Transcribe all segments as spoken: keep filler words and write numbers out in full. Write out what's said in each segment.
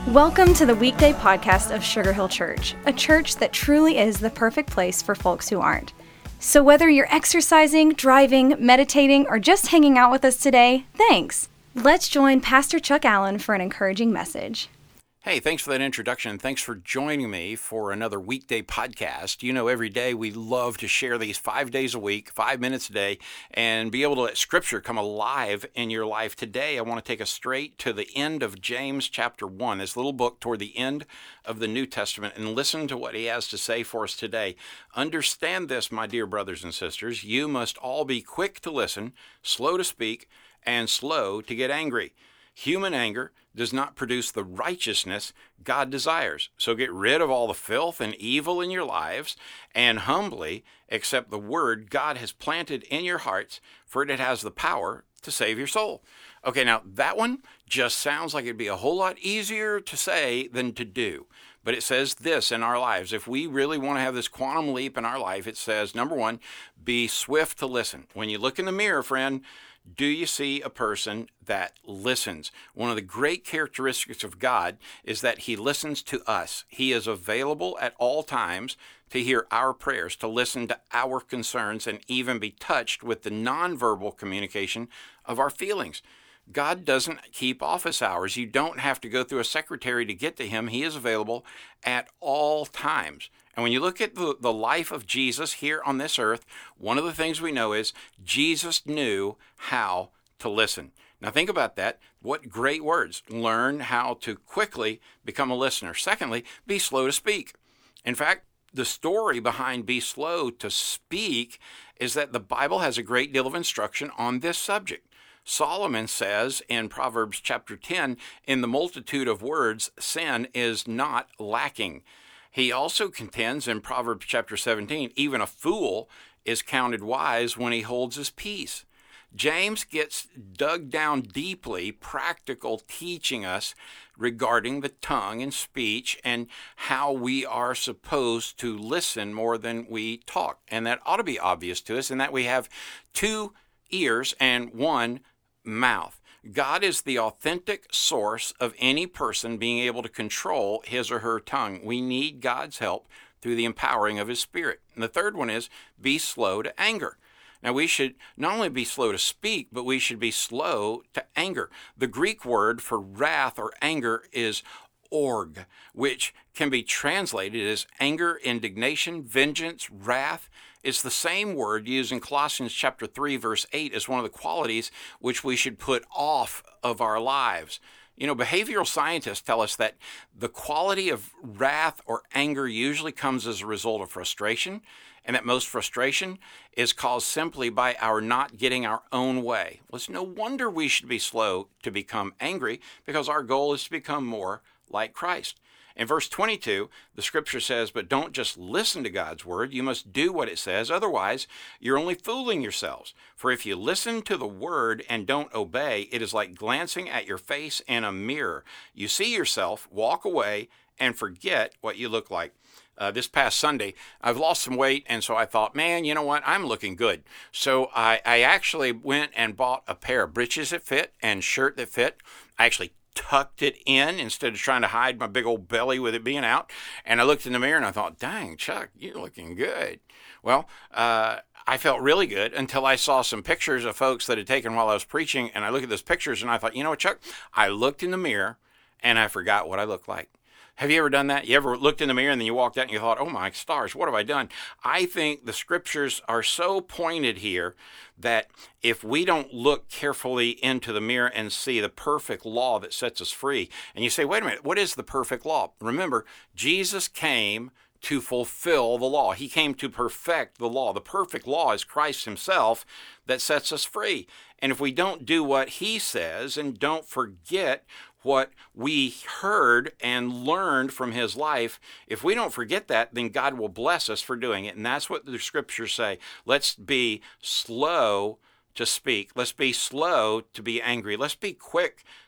Welcome to the weekday podcast of Sugar Hill Church, a church that truly is the perfect place for folks who aren't. So whether you're exercising, driving, meditating, or just hanging out with us today, thanks. Let's join Pastor Chuck Allen for an encouraging message. Hey, thanks for that introduction. Thanks for joining me for another weekday podcast. You know, every day we love to share these five days a week, five minutes a day, and be able to let Scripture come alive in your life. Today, I want to take us straight to the end of James chapter one, this little book toward the end of the New Testament, and listen to what he has to say for us today. Understand this, my dear brothers and sisters. You must all be quick to listen, slow to speak, and slow to get angry. Human anger does not produce the righteousness God desires. So get rid of all the filth and evil in your lives and humbly accept the word God has planted in your hearts, for it has the power to save your soul. Okay, now that one just sounds like it'd be a whole lot easier to say than to do. But it says this in our lives. If we really want to have this quantum leap in our life, it says, number one, be swift to listen. When you look in the mirror, friend, do you see a person that listens? One of the great characteristics of God is that he listens to us. He is available at all times to hear our prayers, to listen to our concerns, and even be touched with the nonverbal communication of our feelings. God doesn't keep office hours. You don't have to go through a secretary to get to him. He is available at all times. And when you look at the, the life of Jesus here on this earth, one of the things we know is Jesus knew how to listen. Now think about that. What great words. Learn how to quickly become a listener. Secondly, be slow to speak. In fact, the story behind be slow to speak is that the Bible has a great deal of instruction on this subject. Solomon says in Proverbs chapter ten, in the multitude of words, sin is not lacking. He also contends in Proverbs chapter seventeen, even a fool is counted wise when he holds his peace. James gets dug down deeply, practical, teaching us regarding the tongue and speech and how we are supposed to listen more than we talk. And that ought to be obvious to us in that we have two ears and one mouth. God is the authentic source of any person being able to control his or her tongue. We need God's help through the empowering of his Spirit. And the third one is be slow to anger. Now, we should not only be slow to speak, but we should be slow to anger. The Greek word for wrath or anger is org, which can be translated as anger, indignation, vengeance, wrath. It's the same word used in Colossians chapter three, verse eight as one of the qualities which we should put off of our lives. You know, behavioral scientists tell us that the quality of wrath or anger usually comes as a result of frustration, and that most frustration is caused simply by our not getting our own way. Well, it's no wonder we should be slow to become angry, because our goal is to become more like Christ. In verse twenty-two, the scripture says, but don't just listen to God's word, you must do what it says, otherwise you're only fooling yourselves. For if you listen to the word and don't obey, it is like glancing at your face in a mirror. You see yourself, walk away, and forget what you look like. Uh, this past Sunday, I've lost some weight, and so I thought, man, you know what, I'm looking good. So I, I actually went and bought a pair of breeches that fit and shirt that fit. I actually tucked it in instead of trying to hide my big old belly with it being out. And I looked in the mirror and I thought, dang, Chuck, you're looking good. Well, uh, I felt really good until I saw some pictures of folks that had taken while I was preaching. And I looked at those pictures and I thought, you know what, Chuck? I looked in the mirror and I forgot what I looked like. Have you ever done that? You ever looked in the mirror and then you walked out and you thought, oh my stars, what have I done? I think the scriptures are so pointed here that if we don't look carefully into the mirror and see the perfect law that sets us free, and you say, wait a minute, what is the perfect law? Remember, Jesus came to fulfill the law. He came to perfect the law. The perfect law is Christ himself that sets us free. And if we don't do what he says and don't forget what we heard and learned from his life, if we don't forget that, then God will bless us for doing it. And that's what the scriptures say. Let's be slow to speak. Let's be slow to be angry. Let's be quick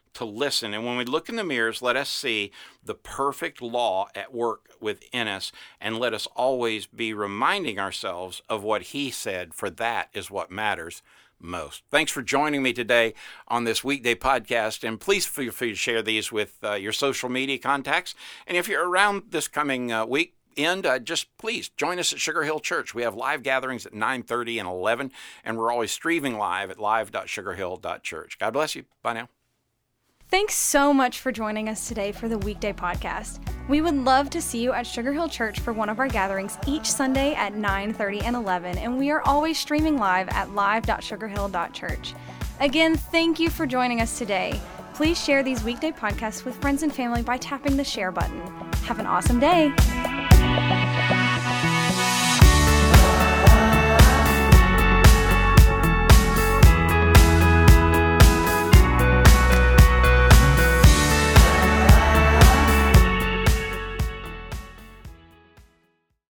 to listen. And when we look in the mirrors, let us see the perfect law at work within us, and let us always be reminding ourselves of what he said, for that is what matters most. Thanks for joining me today on this weekday podcast, and please feel free to share these with uh, your social media contacts. And if you're around this coming uh, week, end, uh, just please join us at Sugar Hill Church. We have live gatherings at nine thirty and eleven, and we're always streaming live at live dot sugar hill dot church. God bless you. Bye now. Thanks so much for joining us today for the weekday podcast. We would love to see you at Sugar Hill Church for one of our gatherings each Sunday at nine thirty and eleven, and we are always streaming live at live dot sugar hill dot church. Again, thank you for joining us today. Please share these weekday podcasts with friends and family by tapping the share button. Have an awesome day.